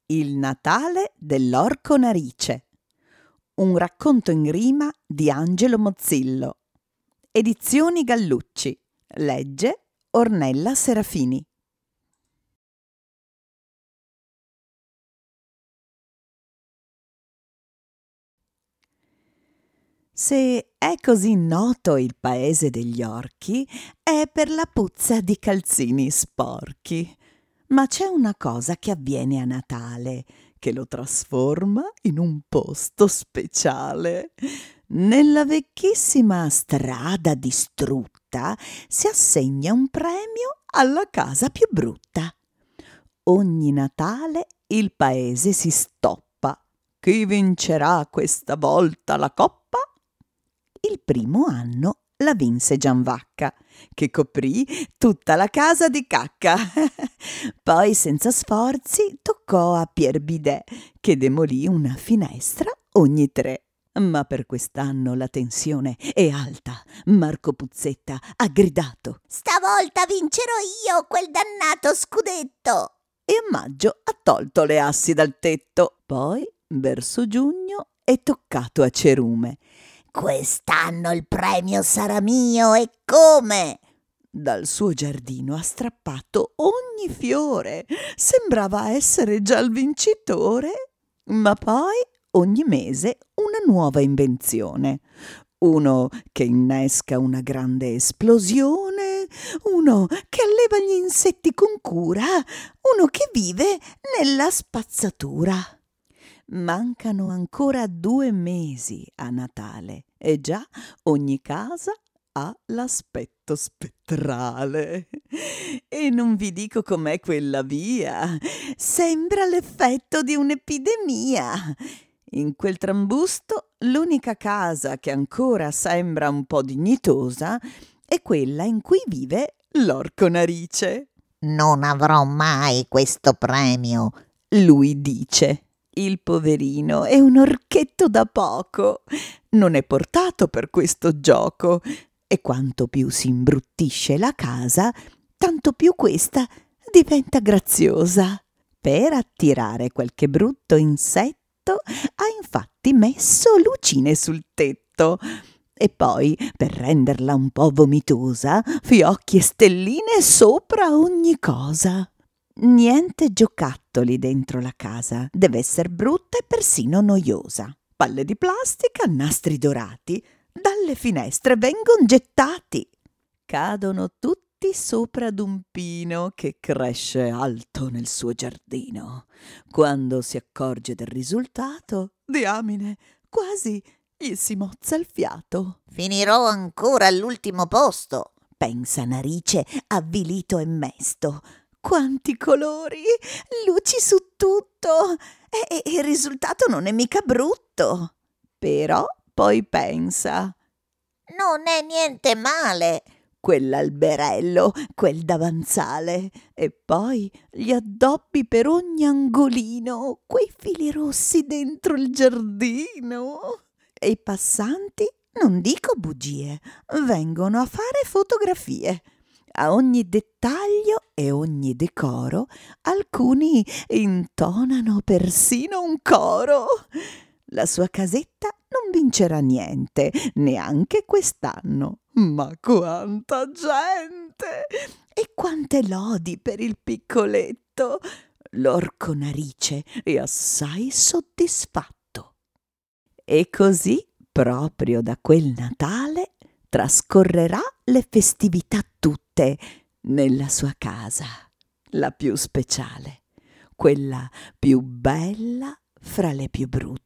Il Natale dell'Orco Narice. Un racconto in rima di Angelo Mozzillo. Edizioni Gallucci. Legge Ornella Serafini. Se è così noto il paese degli orchi, è per la puzza di calzini sporchi. Ma c'è una cosa che avviene a Natale, che lo trasforma in un posto speciale. Nella vecchissima strada distrutta si assegna un premio alla casa più brutta. Ogni Natale il paese si stoppa. Chi vincerà questa volta la coppa? Il primo anno la vinse Gianvacca, che coprì tutta la casa di cacca. Poi, senza sforzi, toccò a Pier Bidet, che demolì una finestra ogni 3. Ma per quest'anno la tensione è alta. Marco Puzzetta ha gridato: «Stavolta vincerò io quel dannato scudetto!» E a maggio ha tolto le assi dal tetto. Poi, verso giugno, è toccato a Cerume. «Quest'anno il premio sarà mio, e come?» Dal suo giardino ha strappato ogni fiore. Sembrava essere già il vincitore. Ma poi, ogni mese, una nuova invenzione. Uno che innesca una grande esplosione, uno che alleva gli insetti con cura, uno che vive nella spazzatura. Mancano ancora 2 mesi a Natale e già ogni casa ha l'aspetto spettrale. E non vi dico com'è quella via. Sembra l'effetto di un'epidemia. In quel trambusto l'unica casa che ancora sembra un po' dignitosa è quella in cui vive l'Orco Narice. «Non avrò mai questo premio», lui dice. Il poverino è un orchetto da poco, non è portato per questo gioco, e quanto più si imbruttisce la casa, tanto più questa diventa graziosa. Per attirare qualche brutto insetto ha infatti messo lucine sul tetto, e poi, per renderla un po' vomitosa, fiocchi e stelline sopra ogni cosa. Niente giocattoli dentro la casa, deve essere brutta e persino noiosa. Palle di plastica, nastri dorati, dalle finestre vengono gettati. Cadono tutti sopra ad un pino che cresce alto nel suo giardino. Quando si accorge del risultato, diamine, quasi gli si mozza il fiato. «Finirò ancora all'ultimo posto», pensa Narice, avvilito e mesto. Quanti colori, luci su tutto, e il risultato non è mica brutto. Però poi pensa: «Non è niente male». Quell'alberello, quel davanzale, e poi gli addobbi per ogni angolino, quei fili rossi dentro il giardino. E i passanti, non dico bugie, vengono a fare fotografie. A ogni dettaglio e ogni decoro alcuni intonano persino un coro. La sua casetta non vincerà niente, neanche quest'anno. Ma quanta gente! E quante lodi per il piccoletto! L'Orco Narice è assai soddisfatto. E così, proprio da quel Natale, trascorrerà le festività tutte nella sua casa, la più speciale, quella più bella fra le più brutte.